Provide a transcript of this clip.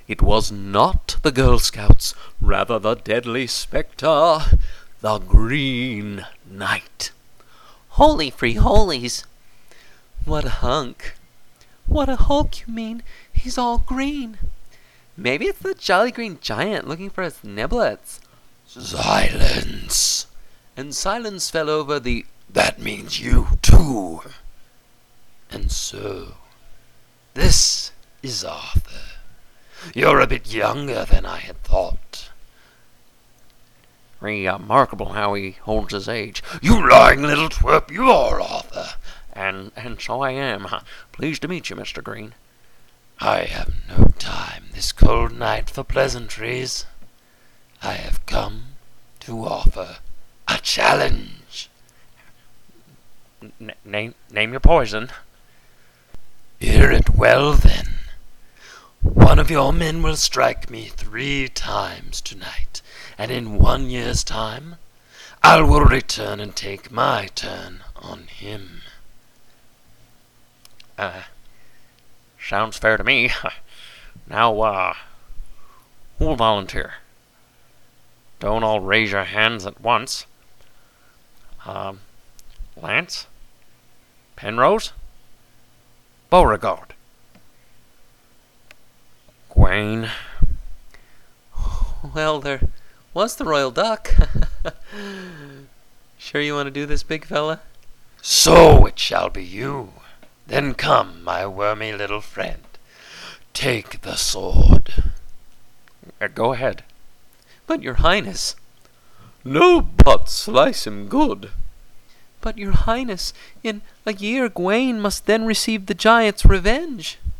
It was not the Girl Scouts, rather the deadly spectre, the Green Knight. Holy free holies! What a hunk! What a hulk, you mean? He's all green. Maybe it's the Jolly Green Giant looking for his niblets. Silence! And silence fell over the... That means you too. And so, this is Arthur. You're a bit younger than I had thought. Remarkable how he holds his age. You lying little twerp, you are, Arthur. And so I am. Pleased to meet you, Mr. Green. I have no time this cold night for pleasantries. I have come to offer a challenge. Name your poison. Hear it well, then. One of your men will strike me 3 times tonight, and in 1 year's time, I will return and take my turn on him. Sounds fair to me. Now, who'll volunteer? Don't all raise your hands at once. Lance? Penrose? Beauregard? Gawain? Well, there was the royal duck. Sure you want to do this, big fella? So it shall be you. Then come, my wormy little friend. Take the sword. Go ahead. But your highness... No, but slice him good. But your highness, in a year Gawain must then receive the giant's revenge.